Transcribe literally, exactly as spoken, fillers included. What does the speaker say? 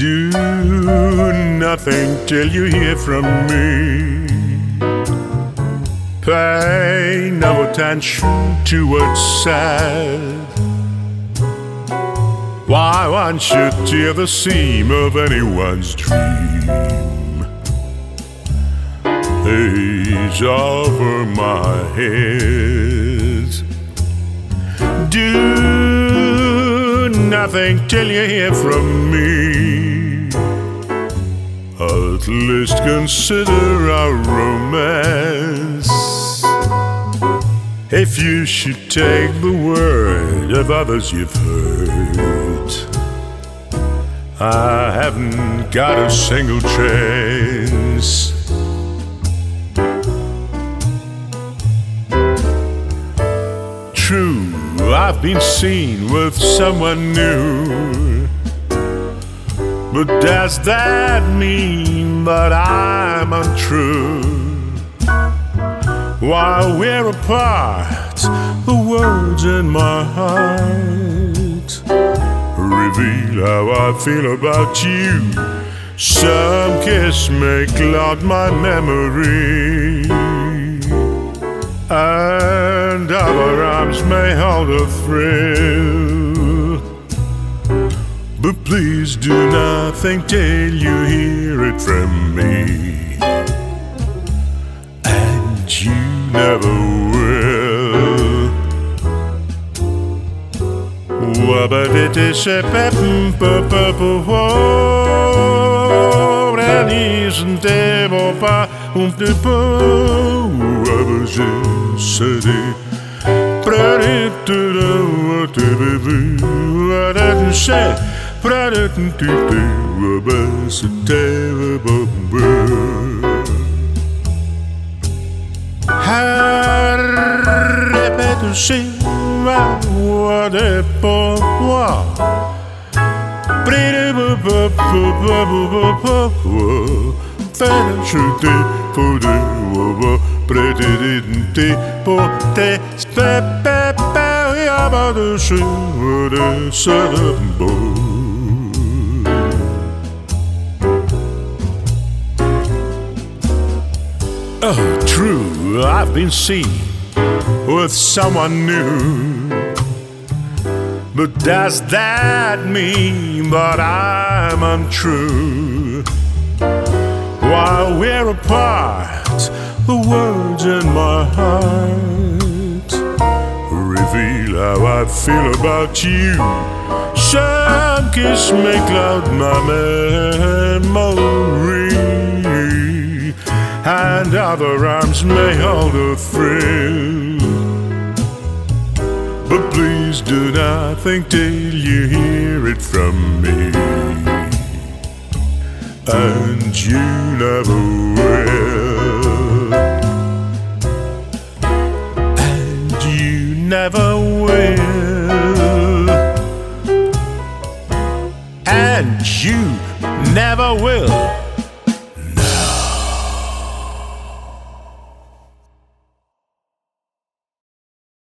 Do nothing till you hear from me. Pay no attention to what's said. Why one should tear the seam of anyone's dream is over my head. Do nothing till you hear from me. At least consider our romance. If you should take the word of others you've heard, I haven't got a single chance. True, I've been seen with someone new, but does that mean that I'm untrue? While we're apart, the words in my heart reveal how I feel about you. Some kiss may cloud my memory, and other arms may hold a thrill. But please do nothing till you hear it from me. And you never will. Wabadete se pepin papapo. And isn't there pa un tipo. Wabaje sede. Pradito what baby. What did you say? Pradito wabasete wababa. Répète chez moi de pour moi. Près de papa, papa, fais chuter pour de wobo. Près de t'es pour tes pépé, y'a pas de cheveux de ce beau. Oh, true, I've been seen with someone new, but does that mean that I'm untrue? While we're apart, the words in my heart reveal how I feel about you. Some kiss may cloud my memory, and other arms may hold a thrill. But please do not think till you hear it from me. And you never will. And you never will. And you never will.